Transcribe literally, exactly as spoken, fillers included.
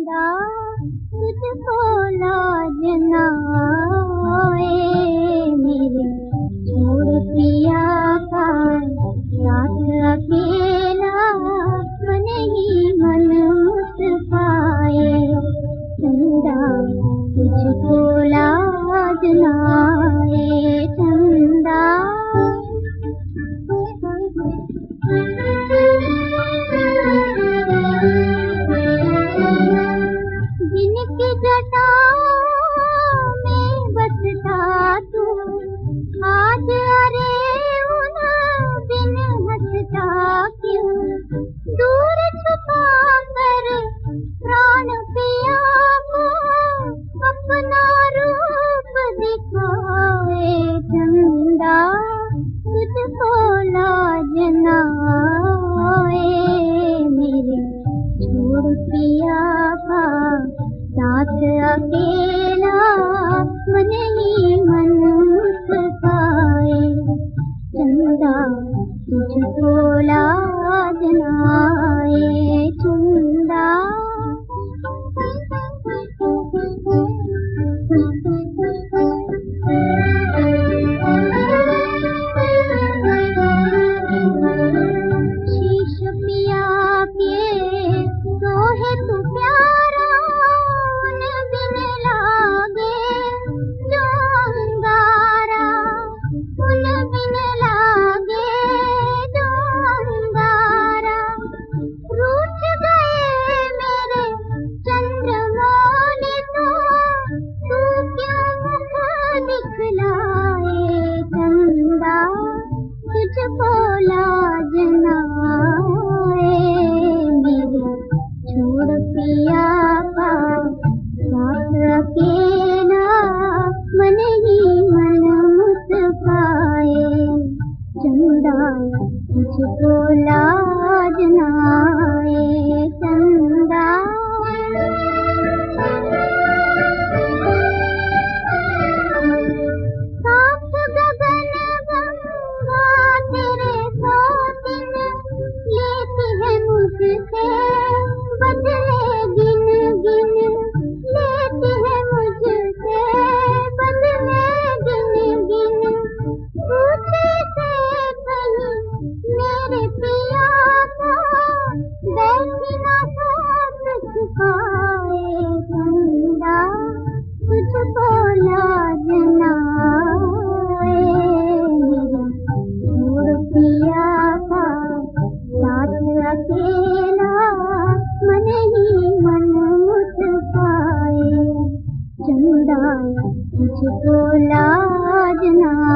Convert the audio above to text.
चंदा तुझको लाज ना आए, मेरे छोड़ पिया का साथ अकेला मन ही मन मुस्काए। चंदा तुझको लाज ना आए, चंदा जिनकी जटाओं में बसता तू, आज अरे उन बिन हंसता क्यों। दूर छुपा कर प्राण पिया को अपना रूप दिखाए। चंदा तुझको लाज ना आए, मेरे छोड़ पिया का साथ अकेला मन ही मन मुस्काए। चंदा तुझको लाज ना आए, चंदा शीश पिया के सोहे तू प्यारा, उन बिन लागे जो अंगारा, उन बिन लागे जो अंगारा। रूठ गए मेरे चंद्रमौली तो तू क्यों मुख दिखलाए। चंदा तुझको लाज ना आए, मेरे छोड़ पिया का साथ अकेला मन ही मन मुस्काए। चंदा तुझको लाज ना आए, चंदा साफ गगन गंगा तेरे सौतिन लेती है मुझसे बदले गिन गिन, लेती है मुझसे बदले गिन गिन। पूछे से कहीं मेरे पिया का बैठी ना साथ छुपाए। चंदा तुझको लाज ना आए, मेरे छोड़ पिया का साथ अकेला मन ही मन मुस्काए। चंदा तुझको लाज ना